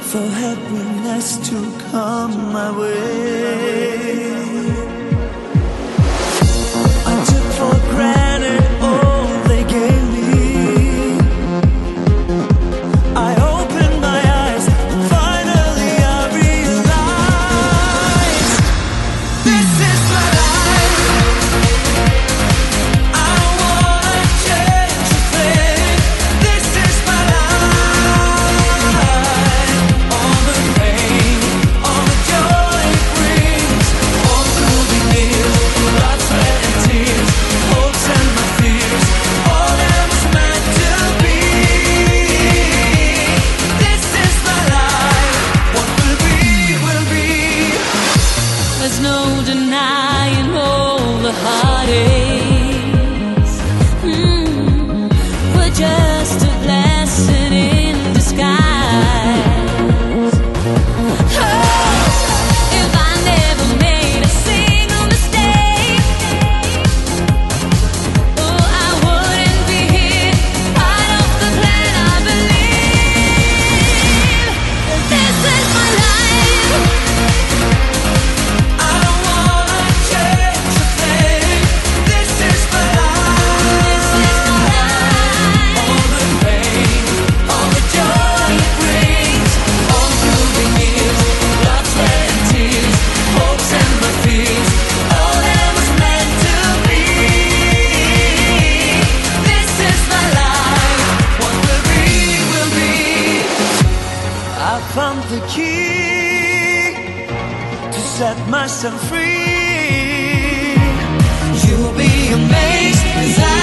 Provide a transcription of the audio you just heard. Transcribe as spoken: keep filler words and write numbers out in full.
for happiness to come my way. I took for granted all they gave me. I opened my eyes, finally I realized this is my life. I don't wanna change a thing. This is my life. All the pain, all the joy it brings, all through the years, blood, sweat and tears, hopes and my fears, all that was meant to be. This is my life. What will be, will be. There's no denying all the heartaches. Mm, we're just a blessing in disguise. Oh, if I never made a single mistake, oh, I wouldn't be here, part of the plan I believe. This is my life. I don't wanna change a thing. This is my life. This is my life. All the pain, all the joy it brings, all through the years, blood, sweat and tears, hopes and my fears, all that was meant to be. This is my life. What will be, will be. I found the key to set myself free. You'll be amazed as I